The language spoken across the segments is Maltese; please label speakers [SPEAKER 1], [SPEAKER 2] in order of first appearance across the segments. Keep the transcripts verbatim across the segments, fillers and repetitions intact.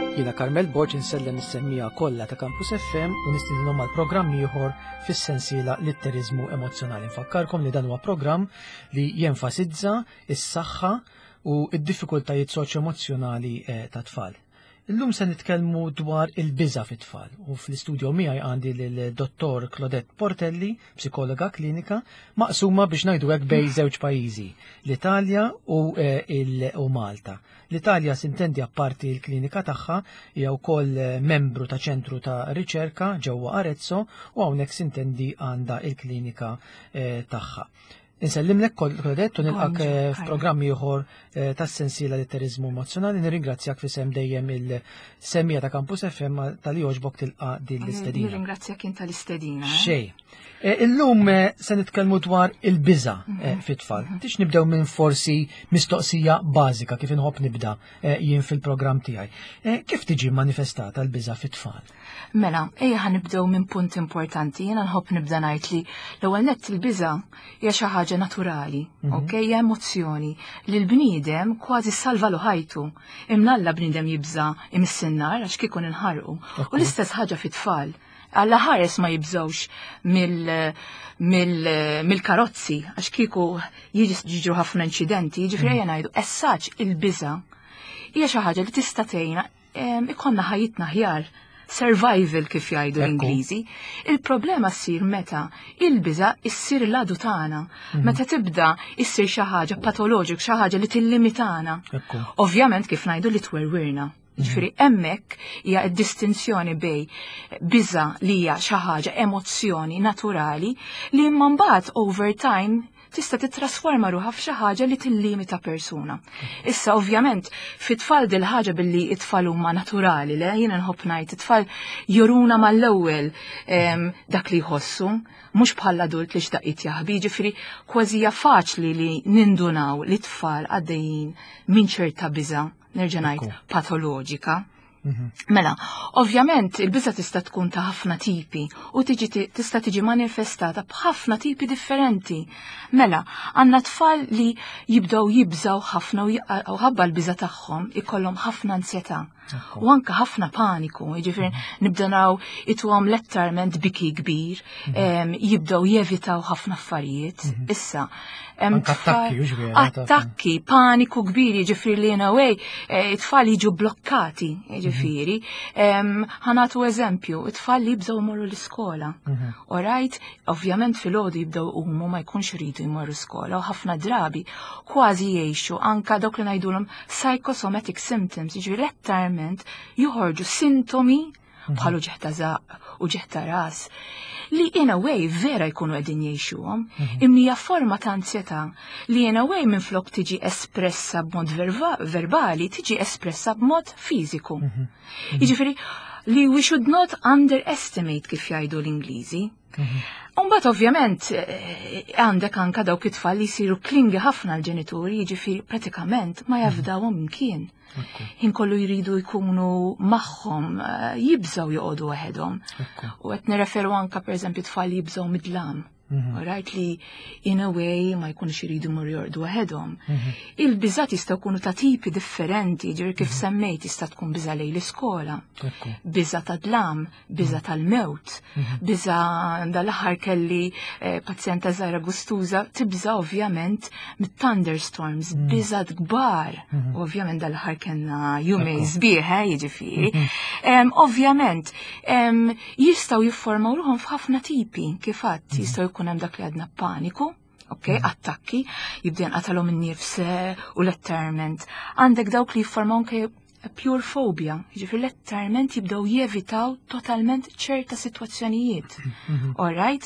[SPEAKER 1] Jiena Karmel Borġ insellem is-semmija kollha ta' Campus F M u nistidinhom mal programm ieħor fis-sensiela l-itterizmu emozjonali. Nfakkarkom li dan huwa programm li jenfasizza is-saħħa u d-diffikultajiet soċjo-emozzjonali ta' tfal. Illum se nitkellmu dwar il-biża' fit-tfal u fl-istudio miegħi għandi lill-dottor Claudette Portelli, psikologa klinika, maqsuma biex ngħidu hekk bejn żewġ pajjiżi, l-Italja u Malta. L-Italja sintendi apparti l-klinika tagħha hija wkoll membru ta' ċentru ta' riċerka ġewwa Arezzo u hawnhekk sintendi għandha l-klinika tagħha. Insellimlek Claudette u nilqak f'programmi ieħor tas-sensiela l-itterizmu emozjonali. Nirringrazzjak fisem dejjem il-semmija ta' Campus F M tal-li jogħġbok tilqa' din l-istedina.
[SPEAKER 2] Nirringrazzjak inta l-istedina.
[SPEAKER 1] Xejn. Illum se nitkellmu dwar il-biża' fit-tfal. Tix nibdew minn forsi mistoqsija bażika kif inħobb nibda jien fil-programm tiegħi. Kif tiġi manifestata l-biża' fit-tfal?
[SPEAKER 2] Mela, ejja ħanibdew minn punt importanti. Jiena nħobb nibda ngħid li l-ewwel nett il-biża' hija xi ħaġa naturali, okej, hija emozzjoni li l-bniedem kważi salva lu ħajtu. Imnalla bniedem jibża imis-sinnar għax kieku inħarqu. U l-istess ħaġa fit-tfal. Alla ħares ma jibżawx mill-karozzi, għax kieku jiġru ħafna inċidenti, ġifri ngħidu essaġġ il-biża' hija xi ħaġa li tista' tgħinna ikonna ħajjitna ħjar, survival kif jgħidu l-Ingliżi. Il-problema ssir meta il-biża' issir l-għadu tagħna, meta tibda issir xi ħaġa patoloġik, xi ħaġa li tillimitana. Ovvjament kif ngħidu li twerwirna. Ġifieri hemmhekk hija d-distinzjoni bejn biża' li hija xi ħaġa emozzjoni naturali li imma mbagħad over time tista' titrasforma ruħha f'xi ħaġa li tillimita persuna. Issa ovvjament fit-tfal dil ħaġa billi it-tfal huma naturali, le jiena nħobb ngħid it-tfal juruna mal-ewwel dak li jħossu, mhux bħal adult li x'daqqiet jaħbi, ġifieri kważi hija faċli li nindunaw li t-tfal għaddejjin minn ċerta biża', nerġa' ngħid patoloġika. Mela, ovvjament il-biża' tista' tkun ta' ħafna tipi u tiġi tista' tiġi manifestata b'ħafna tipi differenti. Mela, għandna tfal li jibdew jibżaw ħafna u ħabba l-biża' tagħhom ikollhom ħafna ansjetà u anke ħafna paniku, jiġifieri nibdew naraw ituhom letterment biki kbir, jibdew jevitaw ħafna affarijiet. Issa attakki, paniku kbir, jiġifieri li in a way it-tfal jiġu blokkati. Ġifieri, ħanatu eżempju, it-tfal li jibżgħu jmorru l-iskola. Orajt, ovvjament filgħodu jibdew huma ma jkunx iridu jmorru skola u ħafna drabi kważi jgħixu anke dawk li ngħidulhom psychosomatic symptoms, jiġifieri letteralment joħorġu sintomi bħalu ġeħ ta' żaq u ġeħ ta' ras li in a way vera jkunu qegħdin jgħixuhom, imma hija forma ta' ansjetà li in a way minflok tiġi espressa b'mod verbali, tiġi espressa b'mod fiżiku. Jiġifieri li we should not underestimate kif jgħidu l-Ingliżi. Mbagħad ovvjament għandek anke dawk it-tfal li jsiru klingi ħafna l-ġenituri, jiġifieri pratikament ma jafdawhom imkien. Inkollu jridu jkunu magħhom, jibżgħu joqogħdu waħedhom. U qed nirreferu anke pereżempju tfal jibżgħu mid-dlam. Right li in a way ma jkunux iridu jmorru jorqdu waħedhom. Il-biżat jistgħu jkunu ta' tipi differenti, ġifieri kif semmejt tista' tkun biża' lejn l-iskola, biża' ta' dlam, biża' tal-mewt, biża' dal-aħħar kelli pazjenta żgħira gustuża tibża' ovvjament mit-thunderstorms, biża' kbar. Ovvjament dal-aħħar kellna jumej sbieħ, jiġifieri. Ovvjament jistgħu jiffurmaw ruħhom f'ħafna tipi kif għadd jistgħu jkun hemm dak li għadna paniku, ok, attakki, jibda jinqatalhom in-nifs u letteralment. Għandek dawk li jiffurmaw anke pure phobia, jiġifieri letteralment jibdew jevitaw totalment ċerta sitwazzjonijiet. All right?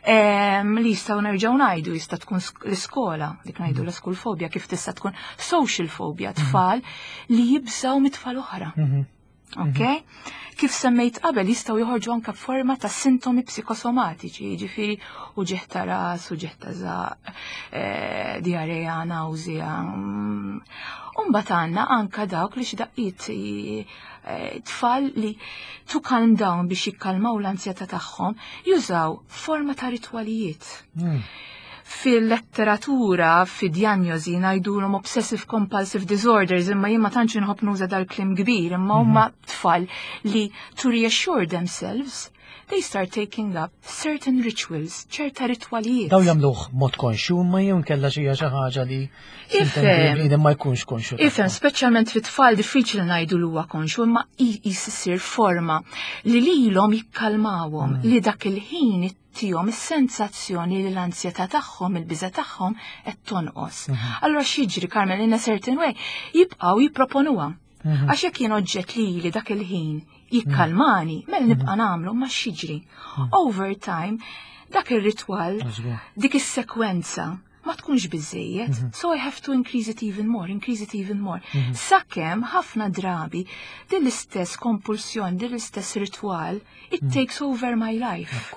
[SPEAKER 2] Li jistgħu nerġgħu ngħidu jista' tkun l-iskola, dik ngħidu l-school phobia, kif tista' tkun social phobia, tfal li jibżgħu mit-tfal oħra. Ok? Kif semmejt qabel jistgħu joħorġu anke forma ta' sintomi psikosomatiċi, jiġifieri uġieħ ta' ras, uġieħ ta' żaq, diarrea, nawżija. U mbagħad għandna anke dawk li xi daqqiet tfal li to calm down biex jikkalmaw l-ansjetà tagħhom jużaw forma ta' ritwalijiet. fil-letteratura, fid-diagnosi ngħidulhom obsessive compulsive disorders, imma jien ma tantx inħobb nuża dal-klim kbir, imma huma tfal li to reassure themselves they start taking up certain rituals, ċerta ritwalijiet.
[SPEAKER 1] Daw jagħmluh mod konxu ma jew kella xi ħaġa li
[SPEAKER 2] Ifhem
[SPEAKER 1] ma jkunx konxu.
[SPEAKER 2] Ifhem, speċjalment fit-tfal diffiċli ngħidu li huwa konxu, imma jissir forma li lilhom jikkalmawhom li dak il-ħin tihom is-sensazzjoni li l-ansjetà tagħhom, il-biża' tagħhom qed tonqos. Allura x'jiġri Carmen in a certain way jibqgħu jipproponuha. Għax jekk jien oġġett li dak il-ħin jikkalmani, mela nibqa' nagħmlu ma x'jiġri. Over time dak ir-ritwal, dik is-sekwenza ma tkunx biżejjed, so I have to increase it even more, increase it even more. Sakemm ħafna drabi din l-istess kompulsjoni, din l-istess ritwal, it takes over my life.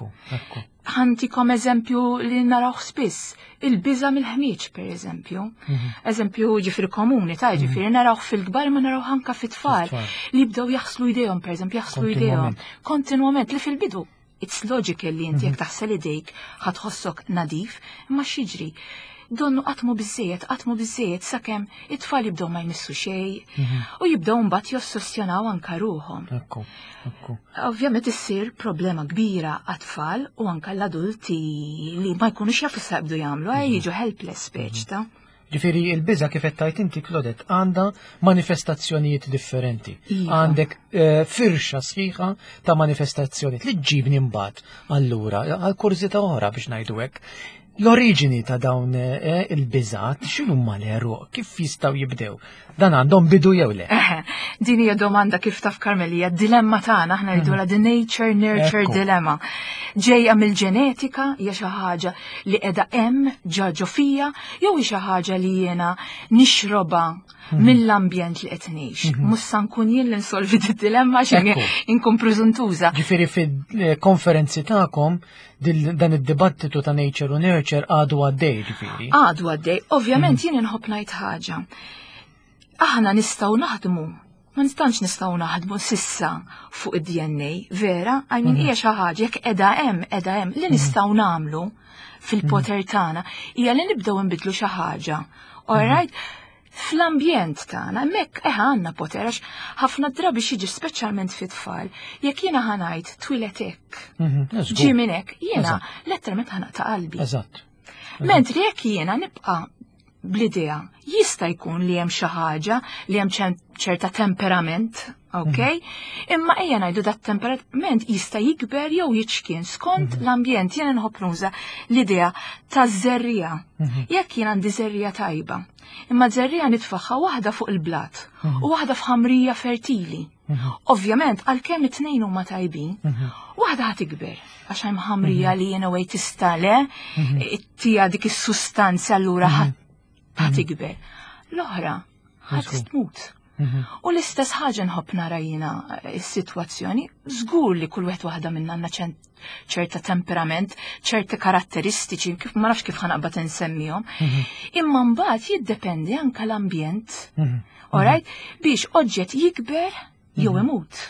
[SPEAKER 2] Ħantikom eżempju li naraw spiss, il-biża mill-ħmieġ per eżempju. Eżempju ġifiri komuni, ta' ġifiri naraw fil-kbar ma naraw ħanka fit-tfal li jibdew jaħslu idejhom per eżempju, jaħslu idejhom kontinwament li fil-bidu. It's logical li inti jekk taħsel idejk ħatħossok nadif, imma x'jiġri. Donnu qatmu biżejjed, qatmu biżejjed sakemm it-tfal jibdew ma jmissu xejn u jibdew mbagħad jossostjonaw anke ruhom.
[SPEAKER 1] Ekku, ekku.
[SPEAKER 2] Ovvjament issir problema kbira għat-tfal u anke l-adulti li ma jkunux jafu sa jibdu jagħmlu għaj jiġu helpless speċ ta'.
[SPEAKER 1] Ġifieri il-biża kif qed tgħid inti Claudette għandha manifestazzjonijiet differenti. Għandek firxa sħiħa ta' manifestazzjonijiet li ġġibni mbagħad allura għal kurzita oħra biex ngħidu hekk. L-oriġini ta' dawn il-biżat x'huma l-eruq, kif jistgħu jibdew? Dan għandhom bidu jew le?
[SPEAKER 2] Din hija domanda kif taf Karmelija, d-dilemma tagħna aħna rridula the nature nurture dilemma. Ġejja mill-ġenetika hija xi ħaġa li qiegħda hemm ġaġo fija jew hi xi ħaġa li jiena nixroba mill-ambjent li qed ngħix. Mhux se nkun jien li nsolvi d-dilemma x'in inkun preżuntuża.
[SPEAKER 1] Ġifieri fil-konferenzi tagħkom dan id-dibattitu ta' nature u nurture għadu għaddej ġifieri.
[SPEAKER 2] Għadu għaddej, ovvjament jien inħobb ngħid ħaġa. Aħna nistgħu naħdmu, ma nistax nistgħu naħdmu sissa fuq id-D N A, vera, I mean hija xi ħaġa jekk qiegħda hemm, qiegħda hemm li nistgħu nagħmlu fil-poter tagħna hija li nibdew nbidlu xi ħaġa. All right? Fl-ambjent tagħna hemmhekk eħ għandna poter għax ħafna drabi xiġi speċjalment fit-tfal jekk jiena ħanajt twilet hekk. Ġi minn hekk jiena letteralment ħanaq ta' qalbi.
[SPEAKER 1] Eżatt.
[SPEAKER 2] Mentri jekk jiena nibqa' bl-idea jista' jkun li hemm xi ħaġa li hemm ċerta temperament, okay? Imma ejja ngħidu dat temperament jista' jikber jew jiċkien skont l-ambjent jiena nħobb nuża l-idea ta' żerrija. Jekk jien għandi żerrija tajba, imma żerrija nitfaħħa waħda fuq il-blat u waħda f'ħamrija fertili. Ovvjament għalkemm it-tnejn huma tajbin, waħda ħatikber għax hemm ħamrija li jiena wej tista' le, tija dik is-sustanza allura ħatikber. L-oħra ħadd tmut. U l-istess ħaġa nħobb nara jiena s-sitwazzjoni, żgur li kull wieħed waħda minna għandna ċerta temperament, ċerti karatteristiċi, kif ma nafx kif ħanaqbad insemmihom, imma mbagħad jiddependi anke l-ambjent, alright, biex oġġett jikber jew imut.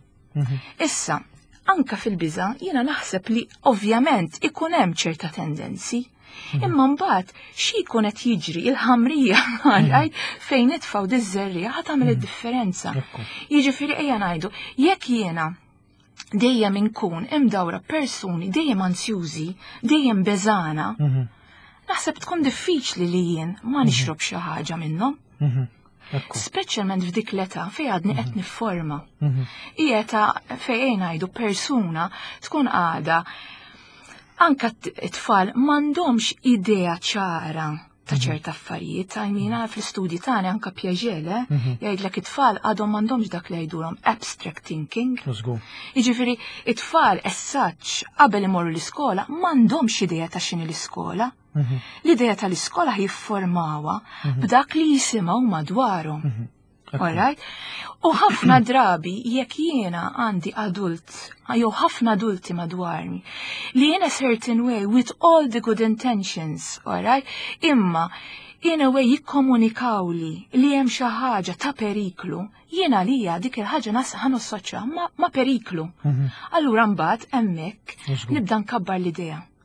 [SPEAKER 2] Issa, anke fil-biża' jiena naħseb li ovvjament ikun hemm ċerta tendenzi. Imma mbagħad xi jkun qed jiġri il-ħamrija għalajt fejn nitfgħu diż-żerrija ħadd tagħmel id-differenza. Jiġifieri ejja ngħidu, jekk jiena dejjem inkun imdawra persuni dejjem ansjużi, dejjem beżana, naħseb tkun diffiċli li jien ma nixrob xi ħaġa minnhom. Speċjalment f'dik l-età fejn għadni qed nifforma. Hija età fejn ngħidu persuna tkun għada anka t-tfal m'għandhomx idea ċara ta' ċerta affarijiet, għajmina fl-istudji tagħna anka Piaget jgħidlek it-tfal għadhom m'għandhomx dak li jgħidulhom abstract thinking. Jiġifieri it-tfal essaċ qabel imorru l-iskola m'għandhomx idea ta' x'inhi l-iskola. L-idea tal-iskola jiffurmawha b'dak li jisimgħu madwarhom. Alright? U ħafna drabi jekk jiena għandi adult, jew ħafna adulti madwarni, li jiena certain way with all the good intentions, alright? Imma in a way jikkomunikaw li li hemm xi ħaġa ta' periklu, jiena lija dik il-ħaġa ħanossoċja ma, ma periklu. Allura mbagħad hemmhekk nibda nkabbar l-idea.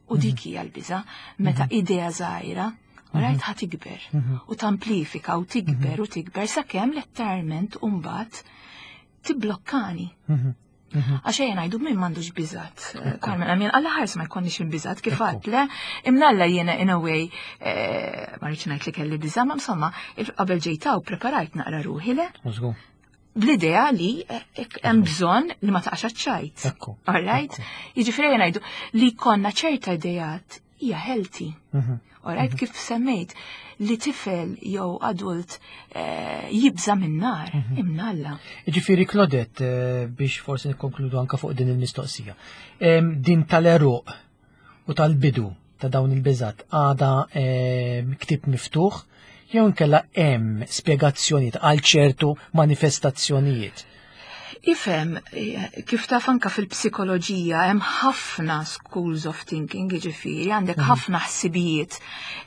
[SPEAKER 2] u dik hija l-biża meta idea żgħira, rajt ħa tikber u tamplifika u tikber u tikber sakemm letteralment u mbagħad tibblokkani. Għax ejja ngħidu min m'għandux biżat. Carmen, għamien alla ħars ma jkollniex il-biżat kif għadt le, imnalla jiena in a way ma rridx ngħid li kelli biża, ma insomma qabel ġejta u preparajt naqra ruħi le. Bl-idea li hemm bżonn li ma taqax ċajt. All right? Jiġifieri ngħidu li konna ċerta idejat hija healthy. All right, kif semmejt li tifel jew adult jibża min-nar imnalla.
[SPEAKER 1] Jiġifieri Claudette biex forsi nikkonkludu anke fuq din il-mistoqsija. Din tal-eruq u tal-bidu ta' dawn il-biżat għada ktieb miftuħ jew inkella hemm spjegazzjonijiet għal ċertu manifestazzjonijiet.
[SPEAKER 2] Ifhem, kif taf anke fil-psikoloġija hemm ħafna schools of thinking, jiġifieri għandek ħafna ħsibijiet.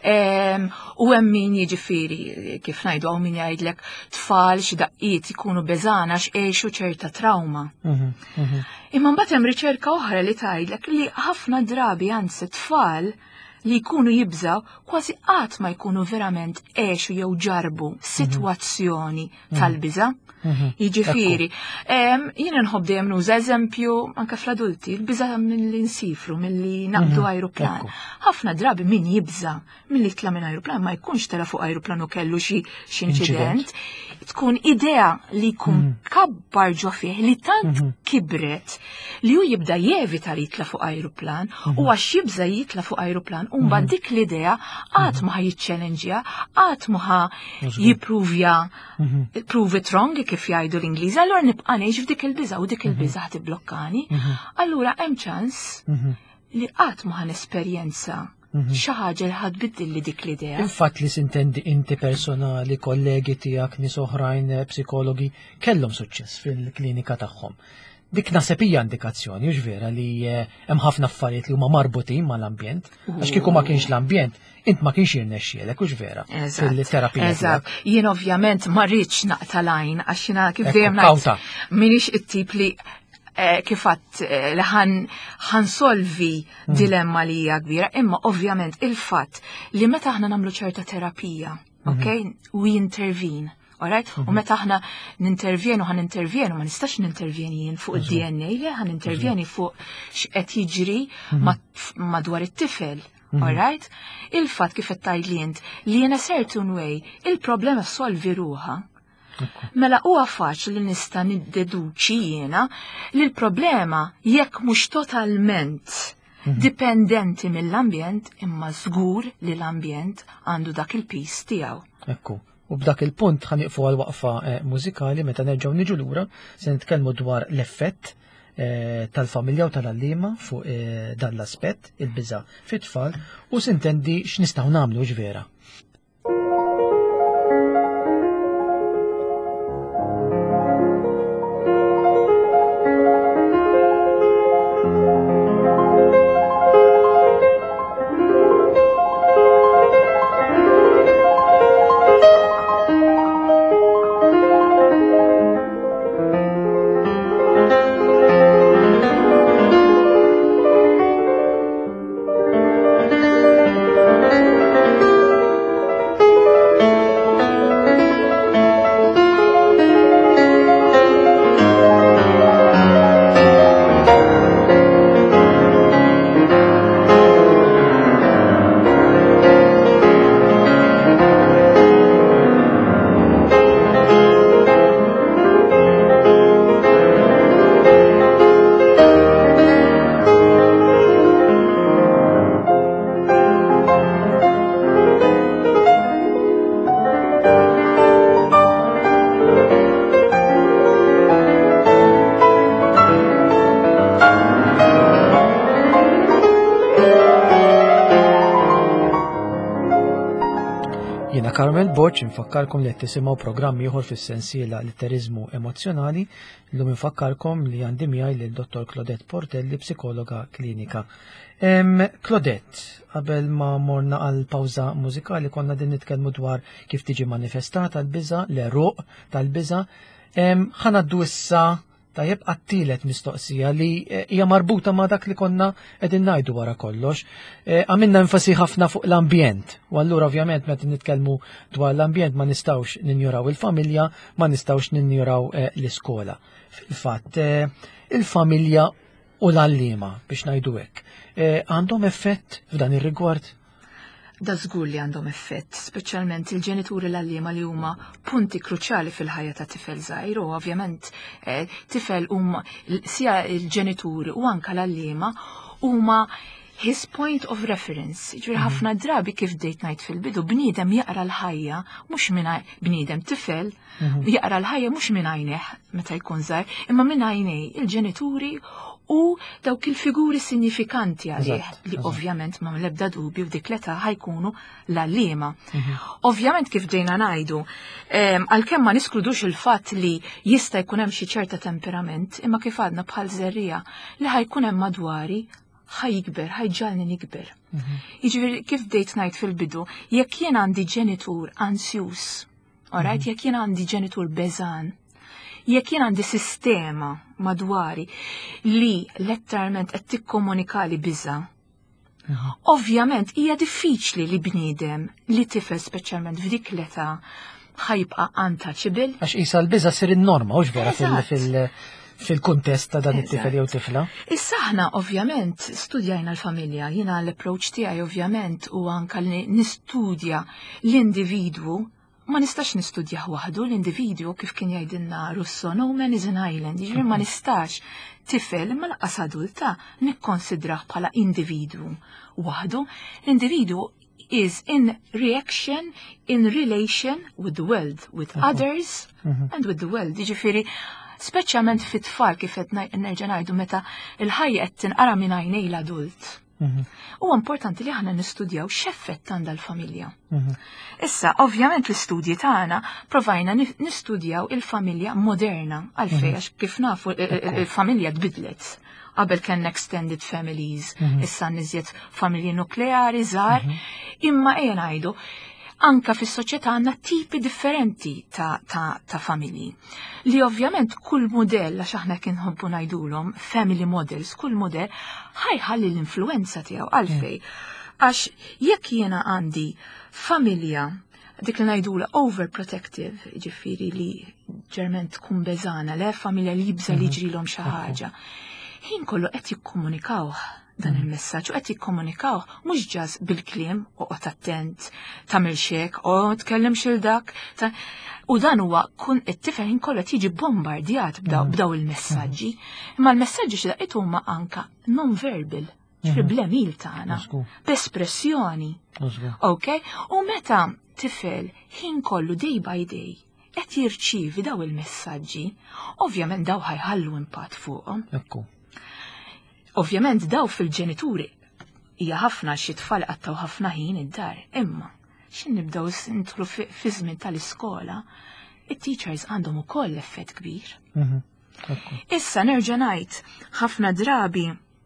[SPEAKER 2] U hemm min jiġifieri kif ngħidu hawn min jgħidlek tfal xi daqqiet ikunu beżana x'għexu ċerta trauma. Imma mbagħad hemm riċerka oħra li tgħidlek li ħafna drabi anzi tfal li jkunu jibżaw kważi qatt ma jkunu verament għexu jew ġarbu sitwazzjoni tal-biża'. Jiġifieri, jiena nħobb dejjem nuża eżempju anke fl-adulti, l-biża' milli nsifru, milli naqbdu ajruplan. Ħafna drabi min jibża milli jitla' minn ajruplan ma jkunx tela fuq ajruplan u kellu xi inċident, tkun idea li jkun kabbar ġo fih li tant kibret li hu jibda jevita li jitla' fuq ajruplan u għax jibża jitla' fuq ajruplan u mbagħad dik l-idea qatt ma jiċċellenġja, qatt ma jippruvja prove it wrong kif jgħidu l-Ingliżi, allura nibqa' ngħix f'dik il-biża' u dik il-biża' tiblokkani, allura hemm ċans li qatt ma ħanesperjenza xi ħaġa li ħadbiddilli dik l-idea.
[SPEAKER 1] Infatt li sintendi inti personali, kollegi tiegħek, nies oħrajn psikologi kellhom suċċess fil-klinika tagħhom. Dik naħseb hija indikazzjoni mhux vera li hemm ħafna affarijiet li huma marbutin mal-ambjent, għax kieku ma kienx l-ambjent, int ma kienx jirnexxielek mhux vera fil-terapija.
[SPEAKER 2] Eżatt, jien ovvjament ma rridx naqta' l-għajn għax jiena kif dejjem ngħid m'iniex it-tip li kif għadd li ħansolvi dilemma li hija kbira, imma ovvjament il-fatt li meta aħna nagħmlu ċerta terapija, okay, we intervene. Alright? U meta aħna nintervjenu ħan intervjenu, ma nistax nintervjeni jien fuq id-D N A, li ħan intervjeni fuq x'qed jiġri madwar it-tifel. Alright? Il-fatt kif qed tgħidlint li in a certain way il-problema solvi ruha. Mela huwa faċli li nista' niddeduċi jiena li l-problema jekk mhux totalment dipendenti mill-ambjent imma żgur li l-ambjent għandu dak il-pis tiegħu.
[SPEAKER 1] Ekku. U b'dak il-punt ħaniqfu għal waqfa mużikali meta nerġgħu niġu lura se nitkellmu dwar l-effett tal-familja u tal-allima fuq dan l-aspett il-biża' fit-tfal u sintendi x'nistgħu nagħmlu ġvera. Carmel Borch infakkarkom li qed tisimgħu programm ieħor fis-sensiela Litterizmu Emozzjonali, llum infakkarkom li għandi miegħi lil dottor Claudette Portelli, psikologa klinika. Claudette, qabel ma morna għal pawża mużikali konna din nitkellmu dwar kif tiġi manifestata l-biża', l-eruq tal-biża'. Ħanaddu issa Tajjeb għattilet mistoqsija li hija marbuta ma' dak li konna qegħdin ngħidu wara kollox. Għamilna enfasi ħafna fuq l-ambjent. U allura ovvjament meta nitkellmu dwar l-ambjent ma nistgħux ninjuraw il-familja, ma nistgħux ninjuraw l-iskola. Fil-fatt, il-familja u l-allima biex ngħidu hekk. Għandhom effett f'dan ir-rigward?
[SPEAKER 2] Da żgur li għandhom effett, speċjalment il-ġenituri l-allima li huma punti kruċjali fil-ħajja ta' tifel żgħir u ovvjament tifel huma sia il-ġenituri u anke l-allima huma his point of reference. Ġifieri ħafna drabi kif dejt ngħid fil-bidu bniedem jaqra l-ħajja mhux minn bniedem tifel jaqra l-ħajja mhux minn għajnejh meta jkun żgħir, imma minn għajnej il-ġenituri u dawk il-figuri sinifikanti għalih li ovvjament ma l-ebda dubju f'dik l-età ħajkunu l-allima. Ovvjament kif dejna ngħidu, għalkemm ma niskludux il-fatt li jista' jkun hemm xi ċerta temperament, imma kif għadna bħal żerrija li ħajkun hemm madwari ħajkber, ħajġalni nikber. Jiġifieri kif dejt ngħid fil-bidu, jekk jien għandi ġenitur ansjus, orajt, jekk jien għandi ġenitur beżan, jekk jien għandi sistema madwari li letteralment qed tikkomunikali biża. Ovvjament hija diffiċli li bniedem li tifel speċjalment f'dik l-età ħajbqa' untouchable.
[SPEAKER 1] Għax qisha l-biża sir in-norma mhux vera fil-kuntest ta' dan it-tifel jew tifla.
[SPEAKER 2] Issa aħna ovvjament studjajna l-familja, jiena l-approach tiegħi ovvjament u anke li nistudja l-individwu. Ma nistax nistudjah waħdu l-individwu kif kien jgħidilna Russo, no man is an island, jiġri ma nistax tifel imma laqqas adulta nikkonsidrah bħala individwu waħdu. L-individwu is in reaction, in relation with the world, with others and with the world. Jiġifieri speċjalment fit-tfal kif qed nerġa' ngħidu meta il-ħajja qed tinqara minn għajnej l-adult. Huwa importanti li aħna nistudjaw x'effett għandha l-familja. Issa, ovvjament l-istudji tagħna provajna nistudjaw il-familja moderna għalfejn għax kif nafu il-familja tbidlet. Qabel kien extended families, issa niżjed familji nukleari żgħar, imma ejja ngħidu anka fis-soċjetà għandna tipi differenti ta', ta, ta familji. Li ovvjament kull modell għax aħna kien nħobbu ngħidulhom family models, kull modell ħajħalli l-influenza tiegħu għalfej. Għax jekk jiena għandi familja dik li ngħidula overprotective, ġifieri li ġerment tkun beżana, le familja li jibża li jġrilhom xi ħaġa. Ħin kollu qed jikkomunikaw dan il-messaġġ u qed jikkomunikaw mhux ġas bil-kliem oqgħod attent, tagħmel xek, o tkellem xil dak. U dan huwa kun it-tifel ħin kollu qed jiġi bombardjat b'daw il-messaġġi, imma l-messaġġi xi daqqiet huma anke non-verbal, ġifri bl-emil tagħna, b'espressjoni. Okay? U meta tifel ħin kollu day by day qed jirċievi daw il-messaġġi, ovvjament daw ħajħallu impatt fuqhom. Ovvjament daw fil-ġenituri hija ħafna xi tfal qattaw ħafna ħin id-dar, imma x'in nibdew nidħlu fi żmien tal-iskola, it-teachers għandhom ukoll effett kbir. Issa nerġa' ngħid ħafna drabi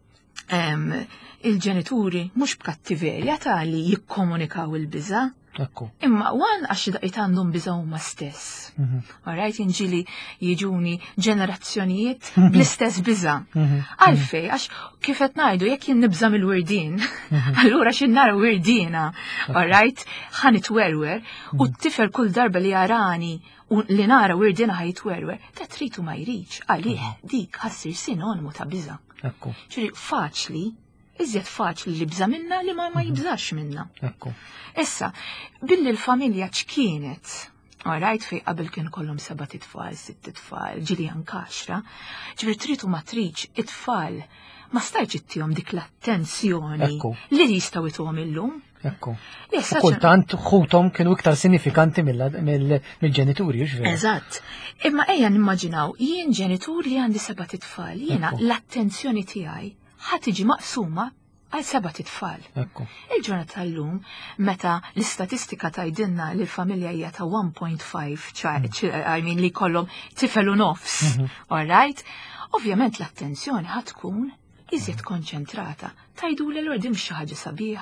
[SPEAKER 2] il-ġenituri mhux b'kattiverja tali jikkomunikaw il-biża', imma wan għax daqiet għandhom biża' huma stess. Alright, inġili jiġuni ġenerazzjonijiet bl-istess biża'. Għalfej, għax kif qed ngħidu jekk jien nibża' mill-wirdien, allura x'in nara wirdina, alright, ħanitwerwer u t-tifel kull darba li jarani u li nara wirdina ħajitwerwer, ta' tritu ma jridx għalih dik ħassir sinonimu ta' biża'. Ġifieri faċli, iżjed faċli li bża' minna li ma jibżax minna. Issa, billi l-familja ċkienet, għarajt fej qabel kien kollhom seba' tfal, sitt tfal, ġili anke għaxra, ġifieri tritu ma tridx it-tfal ma stajtx ittihom dik l-attenzjoni li jistgħu ituhom illum.
[SPEAKER 1] Kultant ħuthom kienu iktar sinifikanti mill-ġenituri, ġifieri.
[SPEAKER 2] Eżatt. Imma ejja nimmaġinaw jien ġenitur li għandi seba' tfal, jiena l-attenzjoni tiegħi ħadd tiġi maqsuma għal seba' tfal. Il-ġurnata tal-lum, meta l-istatistika tgħidilna li l-familja hija ta' one point five, I mean li kollhom tifel u nofs, all right? Ovvjament l-attenzjoni ħadd tkun iżjed konċentrata. Tajdu l-għor dim xi ħaġa sabiħa,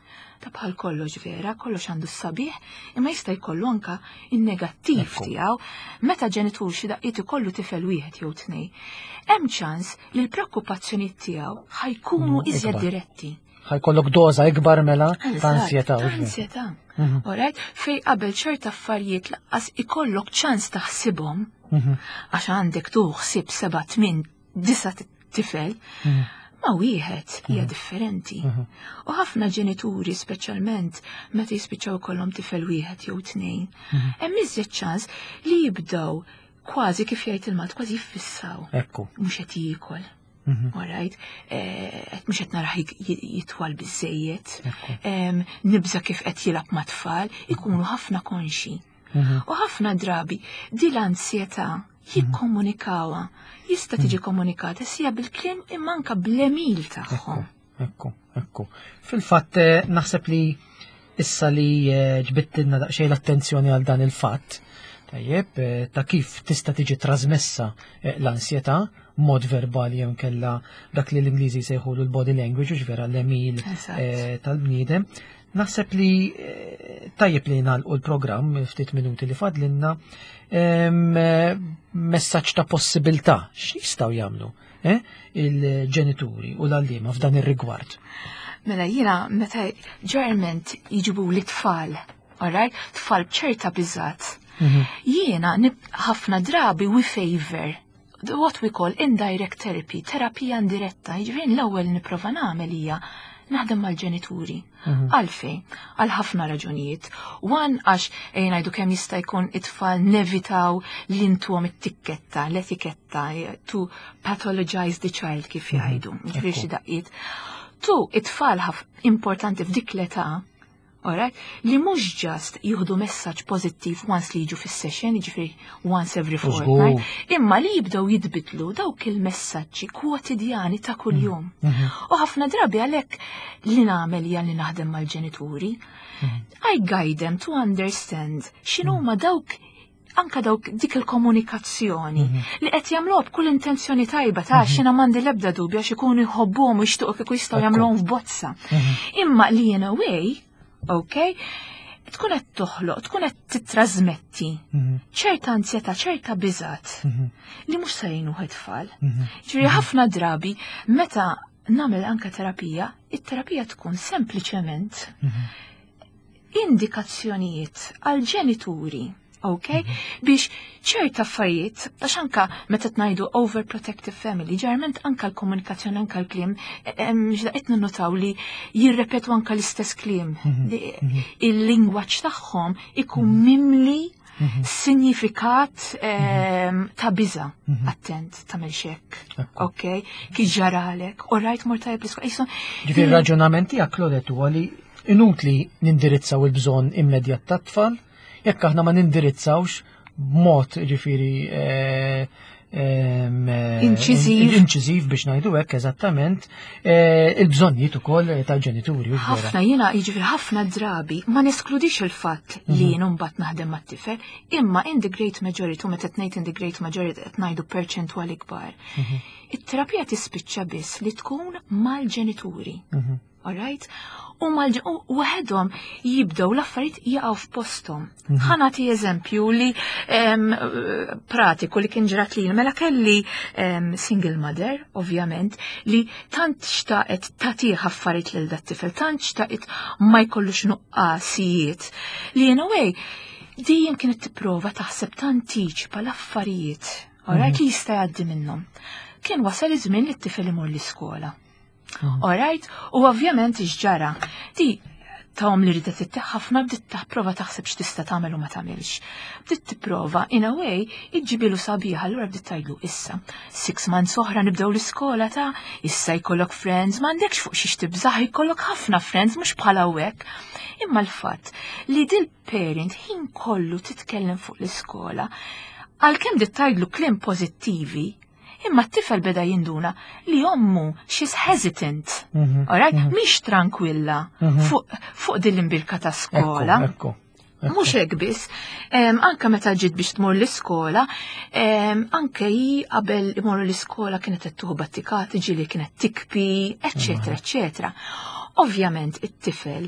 [SPEAKER 2] Ta' bħal kollox vera, kollox għandu s-sabiħ, imma jista' jkollu anka in-negattiv tiegħu meta ġenitur xi daqqiet ikollu tifel wieħed jew tnej. Hemm ċans li l-preokkupazzjonijiet tiegħu ħajkunu iżjed diretti.
[SPEAKER 1] ħajkollok doża ikbar mela ta' ansjetà.
[SPEAKER 2] Ta' ansjetà. Alright, fej qabel ċerta affarijiet laqqas ikollok ċans taħsibhom għax għandek tu ħsib seba' tmien disa' tifel. Ma wieħed hija differenti. U ħafna ġenituri speċjalment meta jispiċċaw ikollhom tifel wieħed jew tnejn, hemm iżjed ċans li jibdew kważi kif jgħid il-Malt kważi jiffissaw.
[SPEAKER 1] Ekku.
[SPEAKER 2] Mhux qed jiekol. Alright, qed mhux qed naraħ jitwal biżejjed, nibża kif qed jilgħab ma' tfal, ikunu ħafna konxi. U ħafna drabi di l-ansjetà jikkomunikawha. Jista' tiġi komunikata sija bil-kliem imma anke bl-emil tagħhom.
[SPEAKER 1] Ekku, ekku. Fil-fatt naħseb li issa li ġbittilna daqsxejn l-attenzjoni għal dan il-fatt, tajjeb, ta' kif tista' tiġi trasmessa l-ansjetà mod verbali jew kella dak li l-Ingliżi jsejħulu l-body language, u vera l-emil tal-bniedem. Naħseb li tajjeb li nagħlqu l-programm ftit minuti li fadlinna messaġġ ta' possibilità x'jistgħu jagħmlu il-ġenituri u l-għalliema f'dan ir-rigward.
[SPEAKER 2] Mela jiena meta ġerment jiġibu li tfal, alright, tfal b'ċerta biżgħat. Jiena ħafna drabi we favor what we call indirect therapy, terapija indiretta. Jiġifieri l-ewwel nipprova nagħmel hija naħdem mal-ġenituri. Għalfejn, għal ħafna raġunijiet. One għax ngħidu kemm jista' jkun it-tfal nevitaw li intuhom it-tikketta, l-etiketta, to pathologize the child kif jgħidu. Jiġifieri xi daqqiet. Tu it-tfal importanti f'dik l-età, alright, li mhux ġast jieħdu messaġġ pożittiv once li jiġu fis-session, jiġifieri once every fortnight, imma li jibdew jitbidlu dawk il-messaġġi kwotidjani ta' kuljum. U ħafna drabi għalhekk li nagħmel hija li naħdem mal-ġenituri, I guide them to understand x'inhuma dawk anka dawk dik il-komunikazzjoni li qed jagħmluha b'kull intenzjoni tajba ta' x'ina m'għandi l-ebda dubju għax ikunu jħobbuhom u jixtiequ kieku jistgħu jagħmluhom f'bozza. Imma li in a way, okay, tkun qed toħloq, tkun qed titrasmetti ċerta ansjetà, ċerta biżgħat li mhux se jgħinu it-tfal. Ġifieri ħafna drabi meta nagħmel anke terapija, it-terapija tkun sempliċement indikazzjonijiet għal ġenituri, okay, biex ċerta affarijiet, għax anka meta tnajdu overprotective family, ġarment anka l-komunikazzjoni, anka l-klim, ġdaqet ninnotaw li jirrepetu anka l-istess klim. Il-lingwaċ tagħhom ikun mimli sinifikat ta' biża. Attent, tagħmel xekk. Okay, kif ġaralek, u rajt mor tajjeb l-iskola.
[SPEAKER 1] Ġifieri raġunamenti jak lodet huwa li inutli nindirizzaw il-bżonn immedjat tat-tfal, jekk aħna ma nindirizzawx b'mod ġifieri inċiżiv biex ngħidu hekk eżattament il-bżonnijiet ukoll tal-ġenituri.
[SPEAKER 2] Ħafna jiena jiġifieri ħafna drabi ma neskludix il-fatt li jien mbagħad naħdem mat-tifel, imma in the great majority, u meta tnejt in the great majority qed ngħidu perċentwali kbar. It-terapija tispiċċa biss li tkun mal-ġenituri. Alright? U waħedhom jibdew l-affarijiet jaqgħu f'posthom. Ħanati eżempju li pratiku li kien ġrat li mela kelli single mother, ovvjament, li tant xtaqet tagħtih affarijiet lil dat tifel, tant xtaqet ma jkollux nuqqasijiet li in a way dejjem kienet tipprova taħseb tantiċipa l-affarijiet, alright, li jista' jgħaddi minnhom. Kien wasal iż-żmien li t-tifel imur l-iskola. Alright, u ovvjament iġġara, di ta'hom li ridet itteħ ħafna bdiet tapprova taħseb x'tista' tagħmel u ma tagħmilx. Bdiet tipprova in a way iġġibilu sabiħa, allura bdiet tgħidlu issa six months oħra nibdew l-iskola ta' issa jkollok friends, m'għandekx fuq xiex tibżaħ, jkollok ħafna friends mhux bħala hekk. Imma l-fatt li dil parent ħin kollu titkellem fuq l-iskola, għalkemm bdiet tgħidlu kliem pożittivi, imma t-tifel beda jinduna li ommu she's hesitant, alright, mhix tranquilla fuq din l-imbilka ta' skola. Mhux hekk biss, anke meta ġiet biex tmur l-iskola, anke hi qabel imorru l-iskola kienet qed tuħu battikati, ġieli kienet tikbi, eċċetera, eċċetera. ovvjament it-tifel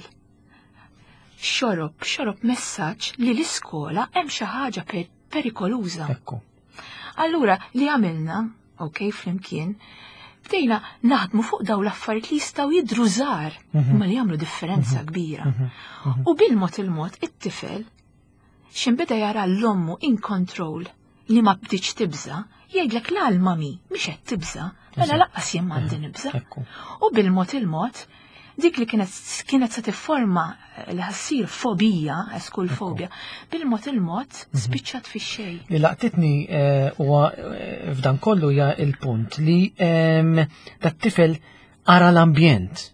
[SPEAKER 2] xorob, xorob messaġġ li l-iskola hemm xi ħaġa per perikoluża.
[SPEAKER 1] Ekku.
[SPEAKER 2] Allura li għamilna, ok, flimkien, bdejna naħdmu fuq daw l-affarijiet li jistgħu jidru żgħar, imma li jagħmlu differenza kbira. U bil-mod il-mod it-tifel x'imbeda jara l-ommu in control li ma bdiċ tibża, jgħidlek la l-mami mhix qed tibża, mela laqqas jien m'għandi nibża. U bil-mod il-mod dik li kienet kienet se tifforma li ħassir fobija, school fobia, bil-mod il-mod spiċċat fix-xejn.
[SPEAKER 1] Li laqtitni huwa f'dan kollu hija il-punt li dat-tifel ara l-ambjent.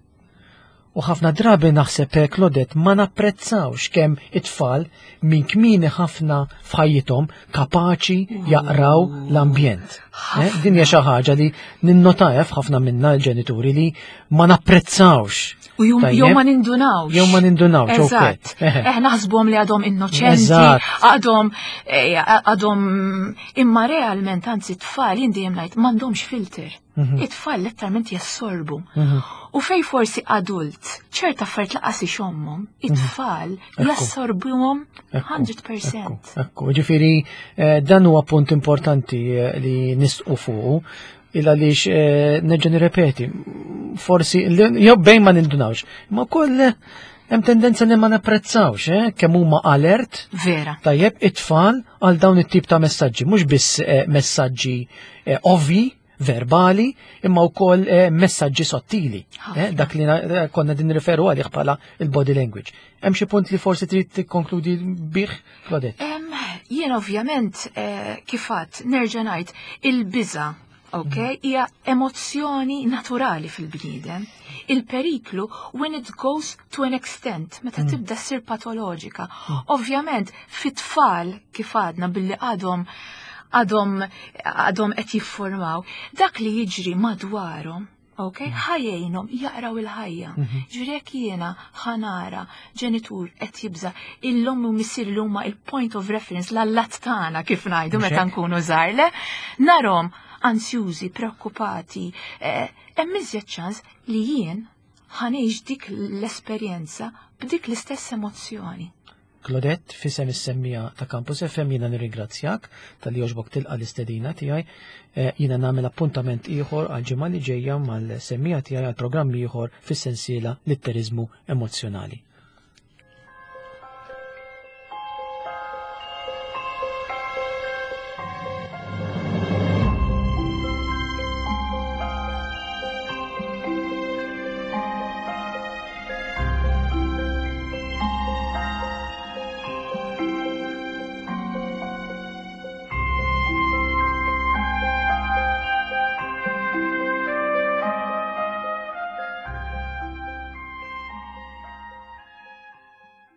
[SPEAKER 1] U ħafna drabi naħseb Klodet ma napprezzawx kemm it-tfal minn kmieni ħafna f'ħajjithom kapaċi jaqraw l-ambjent. Din hija xi ħaġa li ninnotajha f'ħafna minna l-ġenituri li ma napprezzawx.
[SPEAKER 2] U jew ma nindunawx.
[SPEAKER 1] Jew ma nindunawx,
[SPEAKER 2] Eżatt. Eh naħsbuhom li għadhom innoċenti, għadhom għadhom imma realment anzi t-tfal jien dejjem ngħid m'għandhomx filter. It-tfal letteralment jassorbu. U fej forsi adult, ċerta affarijiet laqas ixommhom, it-tfal jassorbuhom one hundred percent.
[SPEAKER 1] Ekku, ġifieri dan huwa punt importanti li nisqu fuqu, illa lix neġa nirrepeti, forsi jew bejn ma nindunawx, ma wkoll hemm tendenza li ma napprezzawx, kemm huma alert.
[SPEAKER 2] Vera.
[SPEAKER 1] Tajjeb it-tfal għal dawn it-tip ta' messaġġi, mhux biss messaġġi ovvi, verbali, imma wkoll messaġġi sottili. Dak li konna din riferu għalih bħala il-body language. Hemm xi punt li forsi trid tikkonkludi bih, Claudette?
[SPEAKER 2] Jien ovvjament kif għadd nerġa' ngħid il-biża' ok, hija emozzjoni naturali fil-bniedem. Il-periklu when it goes to an extent, meta tibda ssir patoloġika. Ovvjament fit-tfal kif għadna billi għadhom għadhom għadhom qed jiffurmaw, dak li jiġri madwarhom, ok, ħajjejnhom jaqraw il-ħajja. Ġifieri jekk jiena ħanara ġenitur qed jibża il-lom u missier li huma il-point of reference l-allat tagħna kif ngħidu meta nkunu żgħar, narhom ansjużi, preokkupati, hemm iżjed ċans li jien ħanejx dik l-esperjenza b'dik l-istess emozzjoni.
[SPEAKER 1] Claudette, fisem is-semmija ta' Campus F M jiena nirringrazzjak tal-li jogħġbok tilqa' l-istedina tiegħi. Jiena nagħmel appuntament ieħor għal ġimgħa li ġejja mal-semmija tiegħi għal programm ieħor fis-sensiela Litterizmu Emozzjonali.